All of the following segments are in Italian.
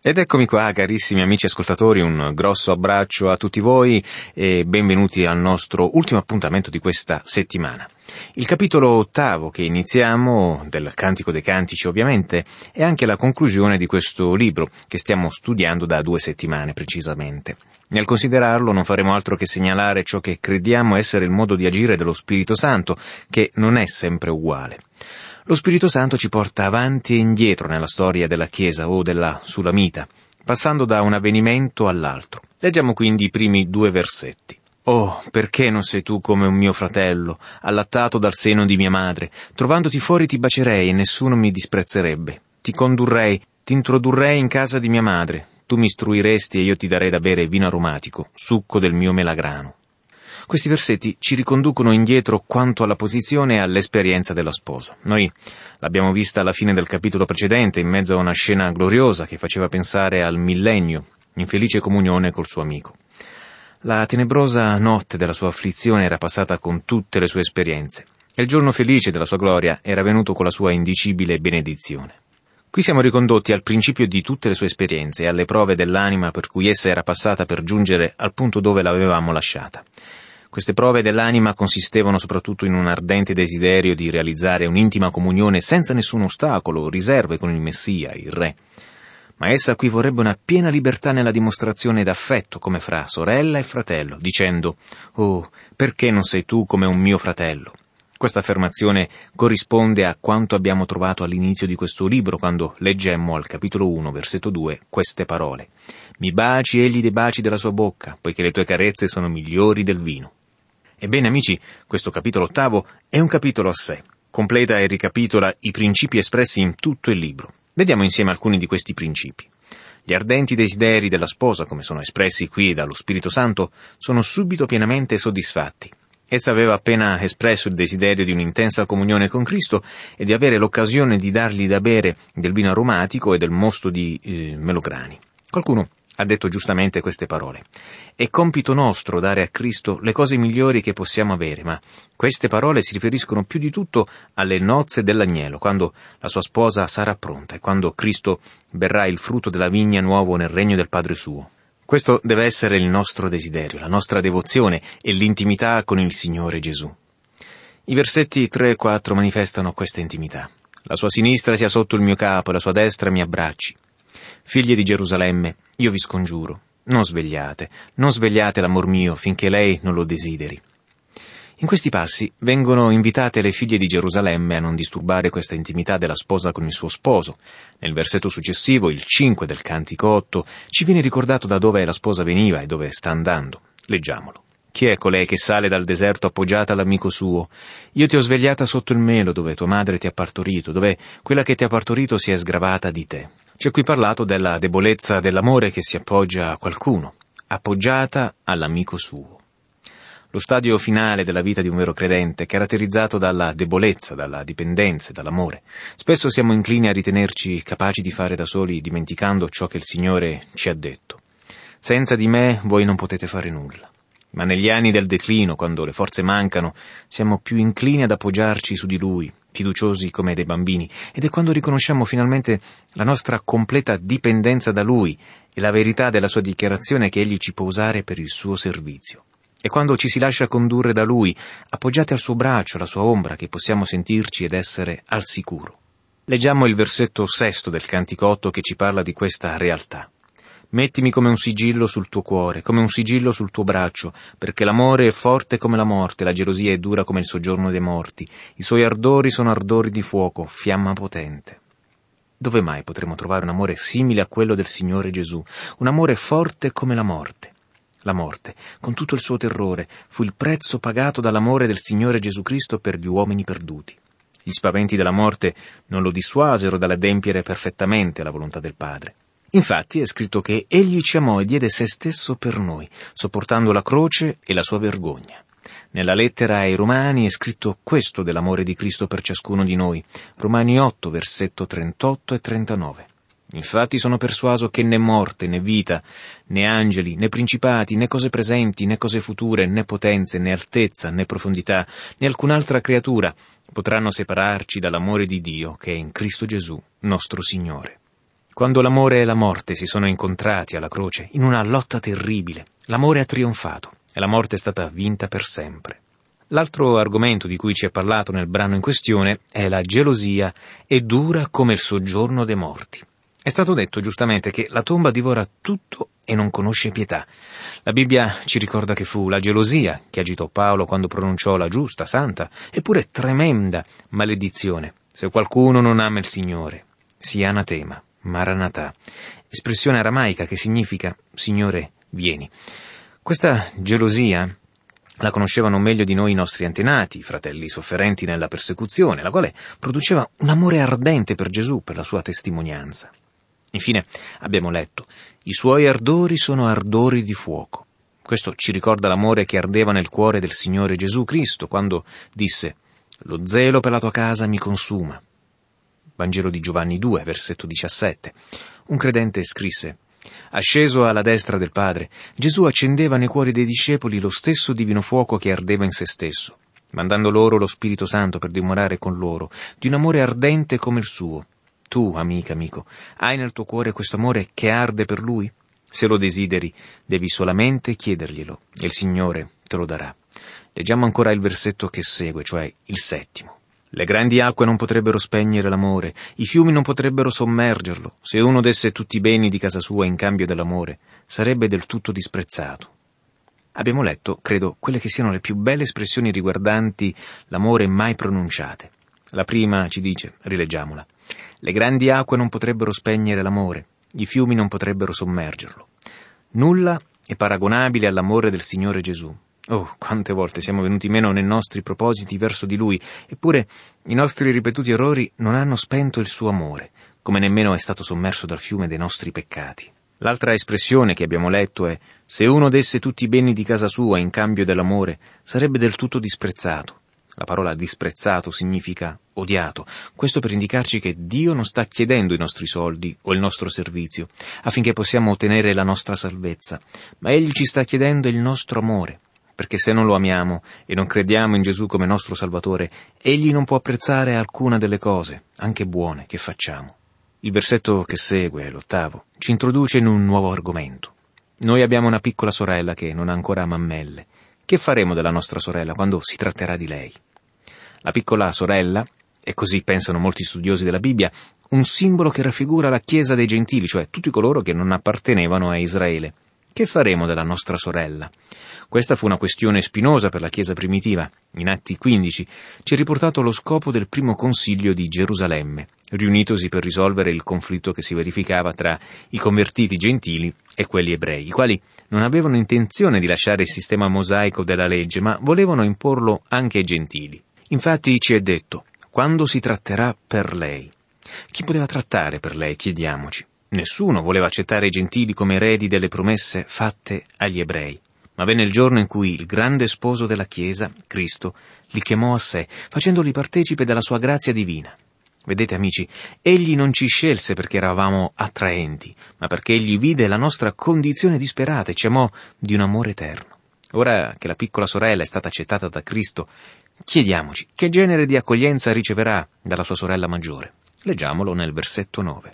Ed eccomi qua, carissimi amici ascoltatori, un grosso abbraccio a tutti voi e benvenuti al nostro ultimo appuntamento di questa settimana. Il capitolo 8 che iniziamo, del Cantico dei Cantici ovviamente, è anche la conclusione di questo libro che stiamo studiando da 2 settimane precisamente. Nel considerarlo non faremo altro che segnalare ciò che crediamo essere il modo di agire dello Spirito Santo, che non è sempre uguale. Lo Spirito Santo ci porta avanti e indietro nella storia della Chiesa o della Sulamita, passando da un avvenimento all'altro. Leggiamo quindi i primi 2 versetti. «Oh, perché non sei tu come un mio fratello, allattato dal seno di mia madre? Trovandoti fuori ti bacerei e nessuno mi disprezzerebbe. Ti condurrei, ti introdurrei in casa di mia madre. Tu mi istruiresti e io ti darei da bere vino aromatico, succo del mio melagrano». Questi versetti ci riconducono indietro quanto alla posizione e all'esperienza della sposa. Noi l'abbiamo vista alla fine del capitolo precedente, in mezzo a una scena gloriosa che faceva pensare al millennio, in felice comunione col suo amico. La tenebrosa notte della sua afflizione era passata con tutte le sue esperienze, e il giorno felice della sua gloria era venuto con la sua indicibile benedizione. Qui siamo ricondotti al principio di tutte le sue esperienze e alle prove dell'anima per cui essa era passata per giungere al punto dove l'avevamo lasciata. Queste prove dell'anima consistevano soprattutto in un ardente desiderio di realizzare un'intima comunione senza nessun ostacolo o riserve con il Messia, il Re. Ma essa qui vorrebbe una piena libertà nella dimostrazione d'affetto come fra sorella e fratello, dicendo «Oh, perché non sei tu come un mio fratello?» Questa affermazione corrisponde a quanto abbiamo trovato all'inizio di questo libro, quando leggemmo al capitolo 1, versetto 2, queste parole. «Mi baci egli dei baci della sua bocca, poiché le tue carezze sono migliori del vino». Ebbene, amici, questo capitolo 8 è un capitolo a sé. Completa e ricapitola i principi espressi in tutto il libro. Vediamo insieme alcuni di questi principi. Gli ardenti desideri della sposa, come sono espressi qui dallo Spirito Santo, sono subito pienamente soddisfatti. Essa aveva appena espresso il desiderio di un'intensa comunione con Cristo e di avere l'occasione di dargli da bere del vino aromatico e del mosto di melograni. Qualcuno ha detto giustamente queste parole. È compito nostro dare a Cristo le cose migliori che possiamo avere, ma queste parole si riferiscono più di tutto alle nozze dell'agnello, quando la sua sposa sarà pronta e quando Cristo berrà il frutto della vigna nuovo nel regno del Padre suo. Questo deve essere il nostro desiderio, la nostra devozione e l'intimità con il Signore Gesù. I versetti 3 e 4 manifestano questa intimità. La sua sinistra sia sotto il mio capo e la sua destra mi abbracci. Figlie di Gerusalemme, io vi scongiuro, non svegliate l'amor mio finché lei non lo desideri. In questi passi vengono invitate le figlie di Gerusalemme a non disturbare questa intimità della sposa con il suo sposo. Nel versetto successivo, il 5 del Cantico 8, ci viene ricordato da dove la sposa veniva e dove sta andando. Leggiamolo. Chi è colei che sale dal deserto appoggiata all'amico suo? Io ti ho svegliata sotto il melo dove tua madre ti ha partorito, dove quella che ti ha partorito si è sgravata di te. C'è qui parlato della debolezza dell'amore che si appoggia a qualcuno, appoggiata all'amico suo. Lo stadio finale della vita di un vero credente è caratterizzato dalla debolezza, dalla dipendenza e dall'amore. Spesso siamo inclini a ritenerci capaci di fare da soli, dimenticando ciò che il Signore ci ha detto. Senza di me voi non potete fare nulla. Ma negli anni del declino, quando le forze mancano, siamo più inclini ad appoggiarci su di Lui, fiduciosi come dei bambini, ed è quando riconosciamo finalmente la nostra completa dipendenza da Lui e la verità della sua dichiarazione che Egli ci può usare per il suo servizio. È quando ci si lascia condurre da Lui, appoggiati al suo braccio, alla sua ombra, che possiamo sentirci ed essere al sicuro. Leggiamo il versetto 6 del Cantico 8 che ci parla di questa realtà. Mettimi come un sigillo sul tuo cuore, come un sigillo sul tuo braccio, perché l'amore è forte come la morte, la gelosia è dura come il soggiorno dei morti. I suoi ardori sono ardori di fuoco, fiamma potente. Dove mai potremo trovare un amore simile a quello del Signore Gesù? Un amore forte come la morte. La morte, con tutto il suo terrore, fu il prezzo pagato dall'amore del Signore Gesù Cristo per gli uomini perduti. Gli spaventi della morte non lo dissuasero dall'adempiere perfettamente la volontà del Padre. Infatti è scritto che Egli ci amò e diede se stesso per noi, sopportando la croce e la sua vergogna. Nella lettera ai Romani è scritto questo dell'amore di Cristo per ciascuno di noi. Romani 8, versetto 38 e 39. Infatti sono persuaso che né morte, né vita, né angeli, né principati, né cose presenti, né cose future, né potenze, né altezza, né profondità, né alcun'altra creatura potranno separarci dall'amore di Dio che è in Cristo Gesù, nostro Signore. Quando l'amore e la morte si sono incontrati alla croce, in una lotta terribile, l'amore ha trionfato e la morte è stata vinta per sempre. L'altro argomento di cui ci è parlato nel brano in questione è la gelosia è dura come il soggiorno dei morti. È stato detto giustamente che la tomba divora tutto e non conosce pietà. La Bibbia ci ricorda che fu la gelosia che agitò Paolo quando pronunciò la giusta, santa, eppure tremenda maledizione. Se qualcuno non ama il Signore, sia anatema, Maranatha, espressione aramaica che significa Signore, vieni. Questa gelosia la conoscevano meglio di noi i nostri antenati, fratelli sofferenti nella persecuzione, la quale produceva un amore ardente per Gesù, per la sua testimonianza. Infine, abbiamo letto, i suoi ardori sono ardori di fuoco. Questo ci ricorda l'amore che ardeva nel cuore del Signore Gesù Cristo, quando disse, lo zelo per la tua casa mi consuma. Vangelo di Giovanni 2, versetto 17. Un credente scrisse, asceso alla destra del Padre, Gesù accendeva nei cuori dei discepoli lo stesso divino fuoco che ardeva in se stesso, mandando loro lo Spirito Santo per dimorare con loro, di un amore ardente come il suo. Tu, amica, amico, hai nel tuo cuore questo amore che arde per Lui? Se lo desideri, devi solamente chiederglielo, e il Signore te lo darà. Leggiamo ancora il versetto che segue, cioè il 7. Le grandi acque non potrebbero spegnere l'amore, i fiumi non potrebbero sommergerlo. Se uno desse tutti i beni di casa sua in cambio dell'amore, sarebbe del tutto disprezzato. Abbiamo letto, credo, quelle che siano le più belle espressioni riguardanti l'amore mai pronunciate. La prima ci dice, rileggiamola, le grandi acque non potrebbero spegnere l'amore, i fiumi non potrebbero sommergerlo. Nulla è paragonabile all'amore del Signore Gesù. Oh, quante volte siamo venuti meno nei nostri propositi verso di Lui, eppure i nostri ripetuti errori non hanno spento il suo amore, come nemmeno è stato sommerso dal fiume dei nostri peccati. L'altra espressione che abbiamo letto è, se uno desse tutti i beni di casa sua in cambio dell'amore, sarebbe del tutto disprezzato. La parola disprezzato significa odiato, questo per indicarci che Dio non sta chiedendo i nostri soldi o il nostro servizio, affinché possiamo ottenere la nostra salvezza, ma Egli ci sta chiedendo il nostro amore, perché se non lo amiamo e non crediamo in Gesù come nostro Salvatore, Egli non può apprezzare alcuna delle cose, anche buone, che facciamo. Il versetto che segue, l'8, ci introduce in un nuovo argomento. Noi abbiamo una piccola sorella che non ha ancora mammelle. Che faremo della nostra sorella quando si tratterà di lei? La piccola sorella, e così pensano molti studiosi della Bibbia, un simbolo che raffigura la Chiesa dei Gentili, cioè tutti coloro che non appartenevano a Israele. Che faremo della nostra sorella? Questa fu una questione spinosa per la Chiesa primitiva. In Atti 15 ci è riportato lo scopo del primo concilio di Gerusalemme, riunitosi per risolvere il conflitto che si verificava tra i convertiti gentili e quelli ebrei, i quali non avevano intenzione di lasciare il sistema mosaico della legge, ma volevano imporlo anche ai gentili. Infatti ci è detto, quando si tratterà per lei. Chi poteva trattare per lei, chiediamoci? Nessuno voleva accettare i gentili come eredi delle promesse fatte agli ebrei. Ma venne il giorno in cui il grande sposo della Chiesa, Cristo, li chiamò a sé, facendoli partecipe della sua grazia divina. Vedete, amici, Egli non ci scelse perché eravamo attraenti, ma perché Egli vide la nostra condizione disperata e ci amò di un amore eterno. Ora che la piccola sorella è stata accettata da Cristo, chiediamoci che genere di accoglienza riceverà dalla sua sorella maggiore. Leggiamolo nel versetto 9.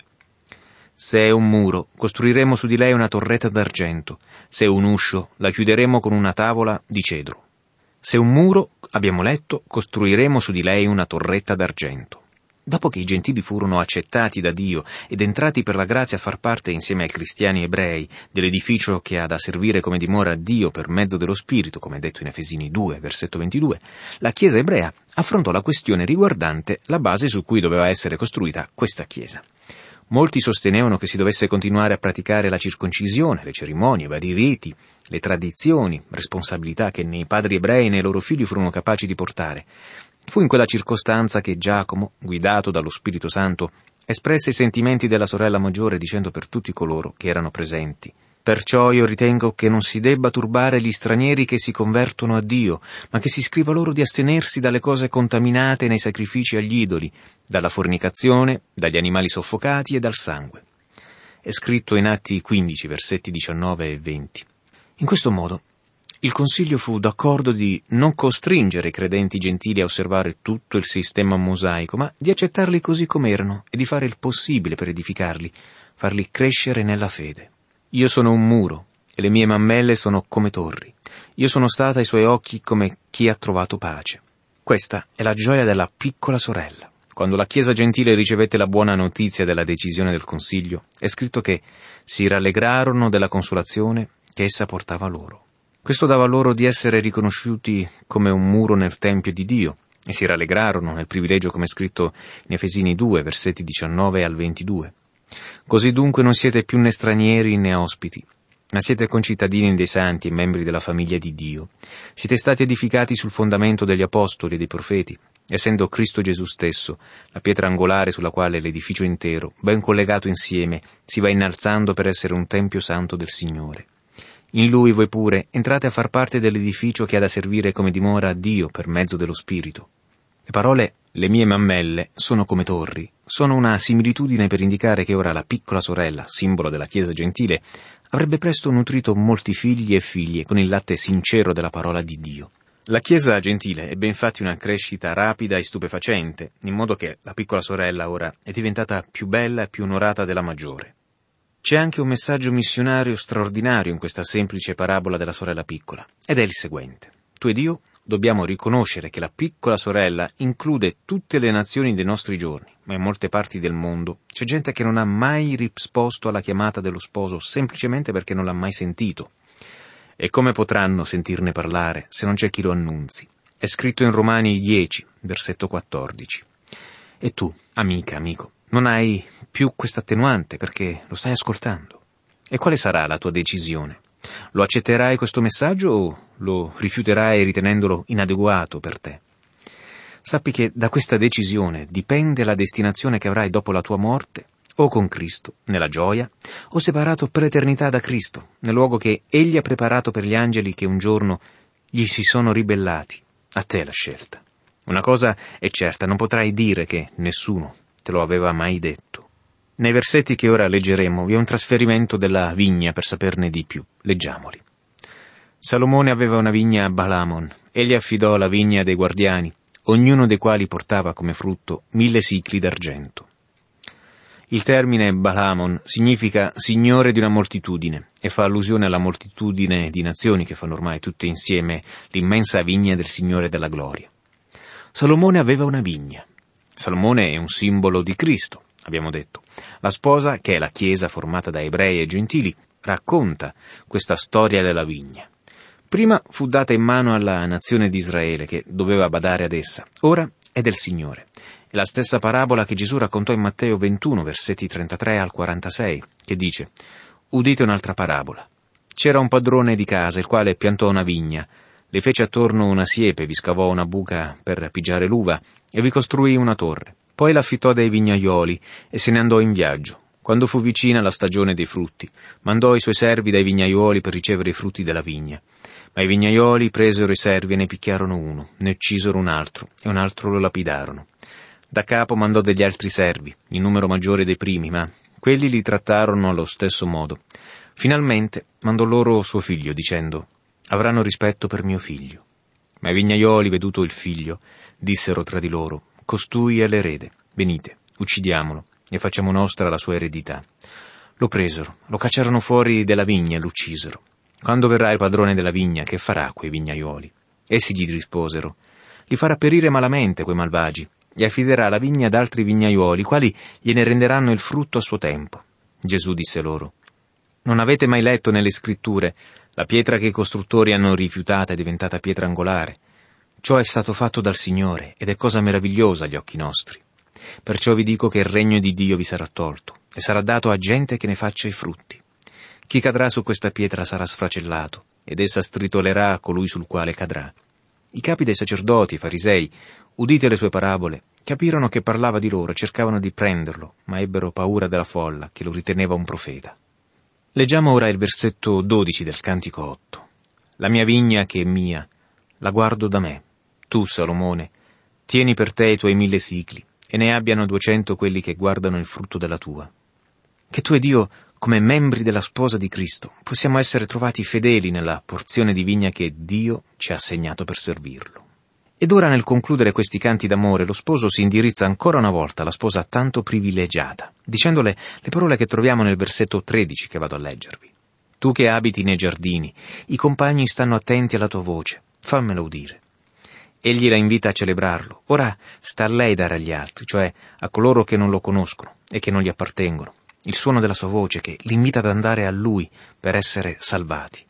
Se è un muro, costruiremo su di lei una torretta d'argento. Se è un uscio, la chiuderemo con una tavola di cedro. Se è un muro, abbiamo letto, costruiremo su di lei una torretta d'argento. Dopo che i gentili furono accettati da Dio ed entrati per la grazia a far parte insieme ai cristiani ebrei dell'edificio che ha da servire come dimora Dio per mezzo dello Spirito, come detto in Efesini 2, versetto 22, la Chiesa ebrea affrontò la questione riguardante la base su cui doveva essere costruita questa Chiesa. Molti sostenevano che si dovesse continuare a praticare la circoncisione, le cerimonie, i vari riti, le tradizioni, responsabilità che né i padri ebrei né i loro figli furono capaci di portare. Fu in quella circostanza che Giacomo, guidato dallo Spirito Santo, espresse i sentimenti della sorella maggiore dicendo per tutti coloro che erano presenti: perciò io ritengo che non si debba turbare gli stranieri che si convertono a Dio, ma che si scriva loro di astenersi dalle cose contaminate nei sacrifici agli idoli, dalla fornicazione, dagli animali soffocati e dal sangue. È scritto in Atti 15, versetti 19 e 20. In questo modo, il Consiglio fu d'accordo di non costringere i credenti gentili a osservare tutto il sistema mosaico, ma di accettarli così come erano e di fare il possibile per edificarli, farli crescere nella fede. Io sono un muro, e le mie mammelle sono come torri. Io sono stata ai suoi occhi come chi ha trovato pace. Questa è la gioia della piccola sorella. Quando la Chiesa gentile ricevette la buona notizia della decisione del Consiglio, è scritto che si rallegrarono della consolazione che essa portava loro. Questo dava loro di essere riconosciuti come un muro nel Tempio di Dio, e si rallegrarono nel privilegio, come è scritto in Efesini 2, versetti 19 al 22. Così dunque non siete più né stranieri né ospiti, ma siete concittadini dei santi e membri della famiglia di Dio. Siete stati edificati sul fondamento degli apostoli e dei profeti, essendo Cristo Gesù stesso la pietra angolare sulla quale l'edificio intero, ben collegato insieme, si va innalzando per essere un tempio santo del Signore. In Lui voi pure entrate a far parte dell'edificio che ha da servire come dimora a Dio per mezzo dello Spirito. Le parole «le mie mammelle sono come torri» sono una similitudine per indicare che ora la piccola sorella, simbolo della Chiesa gentile, avrebbe presto nutrito molti figli e figlie con il latte sincero della parola di Dio. La Chiesa gentile ebbe infatti una crescita rapida e stupefacente, in modo che la piccola sorella ora è diventata più bella e più onorata della maggiore. C'è anche un messaggio missionario straordinario in questa semplice parabola della sorella piccola, ed è il seguente. Tu ed io dobbiamo riconoscere che la piccola sorella include tutte le nazioni dei nostri giorni, ma in molte parti del mondo c'è gente che non ha mai risposto alla chiamata dello sposo semplicemente perché non l'ha mai sentito. E come potranno sentirne parlare se non c'è chi lo annunzi? È scritto in Romani 10, versetto 14. E tu, amica, amico, non hai più questa attenuante perché lo stai ascoltando. E quale sarà la tua decisione? Lo accetterai questo messaggio o lo rifiuterai ritenendolo inadeguato per te? Sappi che da questa decisione dipende la destinazione che avrai dopo la tua morte, o con Cristo, nella gioia, o separato per l'eternità da Cristo, nel luogo che Egli ha preparato per gli angeli che un giorno gli si sono ribellati. A te la scelta. Una cosa è certa, non potrai dire che nessuno te lo aveva mai detto. Nei versetti che ora leggeremo vi è un trasferimento della vigna per saperne di più. Leggiamoli. Salomone aveva una vigna a Balamon. Egli affidò la vigna dei guardiani, ognuno dei quali portava come frutto 1000 sicli d'argento. Il termine Balamon significa signore di una moltitudine e fa allusione alla moltitudine di nazioni che fanno ormai tutte insieme l'immensa vigna del Signore della gloria. Salomone aveva una vigna. Salomone è un simbolo di Cristo, abbiamo detto. La sposa, che è la Chiesa formata da ebrei e gentili, racconta questa storia della vigna. Prima fu data in mano alla nazione di Israele, che doveva badare ad essa. Ora è del Signore. È la stessa parabola che Gesù raccontò in Matteo 21, versetti 33 al 46, che dice: «Udite un'altra parabola. C'era un padrone di casa, il quale piantò una vigna, le fece attorno una siepe, vi scavò una buca per pigiare l'uva e vi costruì una torre. Poi l'affittò dei vignaioli e se ne andò in viaggio. Quando fu vicina la stagione dei frutti, mandò i suoi servi dai vignaioli per ricevere i frutti della vigna. Ma i vignaioli presero i servi e ne picchiarono uno, ne uccisero un altro e un altro lo lapidarono. Da capo mandò degli altri servi, in numero maggiore dei primi, ma quelli li trattarono allo stesso modo. Finalmente mandò loro suo figlio, dicendo: avranno rispetto per mio figlio. Ma i vignaioli, veduto il figlio, dissero tra di loro: costui è l'erede, venite, uccidiamolo e facciamo nostra la sua eredità. Lo presero, lo cacciarono fuori della vigna e lo uccisero. Quando verrà il padrone della vigna, che farà quei vignaioli? Essi gli risposero: li farà perire malamente quei malvagi, e affiderà la vigna ad altri vignaioli, quali gliene renderanno il frutto a suo tempo. Gesù disse loro: non avete mai letto nelle scritture: la pietra che i costruttori hanno rifiutata è diventata pietra angolare. Ciò è stato fatto dal Signore ed è cosa meravigliosa agli occhi nostri. Perciò vi dico che il regno di Dio vi sarà tolto e sarà dato a gente che ne faccia i frutti. Chi cadrà su questa pietra sarà sfracellato ed essa stritolerà a colui sul quale cadrà. I capi dei sacerdoti, i farisei, udite le sue parabole, capirono che parlava di loro e cercavano di prenderlo, ma ebbero paura della folla che lo riteneva un profeta. Leggiamo ora il versetto 12 del Cantico 8. La mia vigna che è mia, la guardo da me. Tu, Salomone, tieni per te i tuoi 1000 sicli, e ne abbiano 200 quelli che guardano il frutto della tua. Che tu ed io, come membri della sposa di Cristo, possiamo essere trovati fedeli nella porzione di vigna che Dio ci ha assegnato per servirlo. Ed ora nel concludere questi canti d'amore lo sposo si indirizza ancora una volta alla sposa tanto privilegiata, dicendole le parole che troviamo nel versetto 13 che vado a leggervi. Tu che abiti nei giardini, i compagni stanno attenti alla tua voce, fammelo udire. Egli la invita a celebrarlo, ora sta a lei dare agli altri, cioè a coloro che non lo conoscono e che non gli appartengono, il suono della sua voce che li invita ad andare a lui per essere salvati.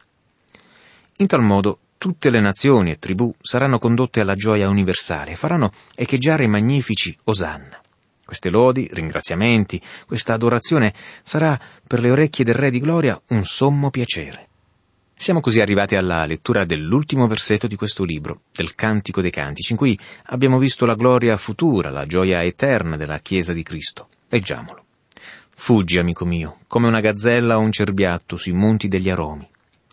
In tal modo tutte le nazioni e tribù saranno condotte alla gioia universale e faranno echeggiare i magnifici Osanna. Queste lodi, ringraziamenti, questa adorazione sarà per le orecchie del Re di Gloria un sommo piacere. Siamo così arrivati alla lettura dell'ultimo versetto di questo libro, del Cantico dei Cantici, in cui abbiamo visto la gloria futura, la gioia eterna della Chiesa di Cristo. Leggiamolo. Fuggi, amico mio, come una gazzella o un cerbiatto sui monti degli aromi.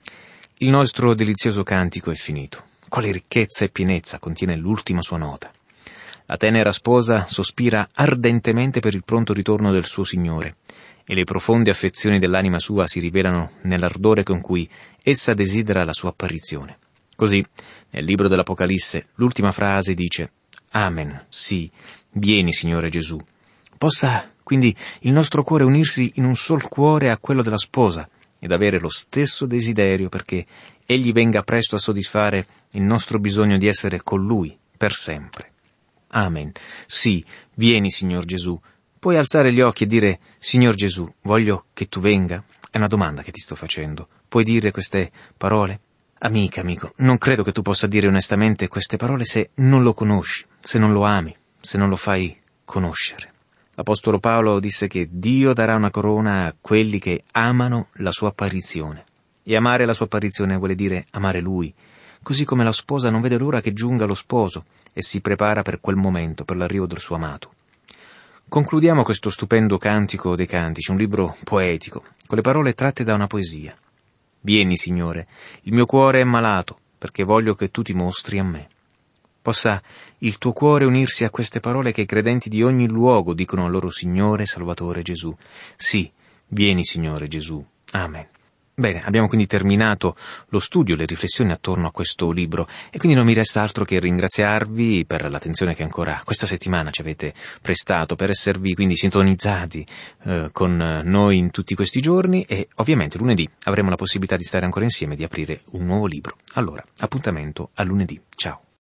Il nostro delizioso cantico è finito. Quale ricchezza e pienezza contiene l'ultima sua nota. La tenera sposa sospira ardentemente per il pronto ritorno del suo Signore, e le profonde affezioni dell'anima sua si rivelano nell'ardore con cui essa desidera la sua apparizione. Così, nel libro dell'Apocalisse, l'ultima frase dice: Amen, sì, vieni, Signore Gesù. Possa quindi il nostro cuore unirsi in un sol cuore a quello della sposa, ed avere lo stesso desiderio perché Egli venga presto a soddisfare il nostro bisogno di essere con Lui per sempre. Amen. Sì, vieni, Signor Gesù. Puoi alzare gli occhi e dire: Signor Gesù, voglio che tu venga? È una domanda che ti sto facendo. Puoi dire queste parole? Amica, amico, non credo che tu possa dire onestamente queste parole se non lo conosci, se non lo ami, se non lo fai conoscere. L'Apostolo Paolo disse che Dio darà una corona a quelli che amano la sua apparizione. E amare la sua apparizione vuole dire amare Lui, così come la sposa non vede l'ora che giunga lo sposo e si prepara per quel momento, per l'arrivo del suo amato. Concludiamo questo stupendo Cantico dei Cantici, un libro poetico, con le parole tratte da una poesia. Vieni, Signore, il mio cuore è malato, perché voglio che tu ti mostri a me. Possa il tuo cuore unirsi a queste parole che i credenti di ogni luogo dicono al loro Signore Salvatore Gesù. Sì, vieni, Signore Gesù. Amen. Bene, abbiamo quindi terminato lo studio, le riflessioni attorno a questo libro e quindi non mi resta altro che ringraziarvi per l'attenzione che ancora questa settimana ci avete prestato, per esservi quindi sintonizzati con noi in tutti questi giorni, e ovviamente lunedì avremo la possibilità di stare ancora insieme e di aprire un nuovo libro. Allora, appuntamento a lunedì. Ciao.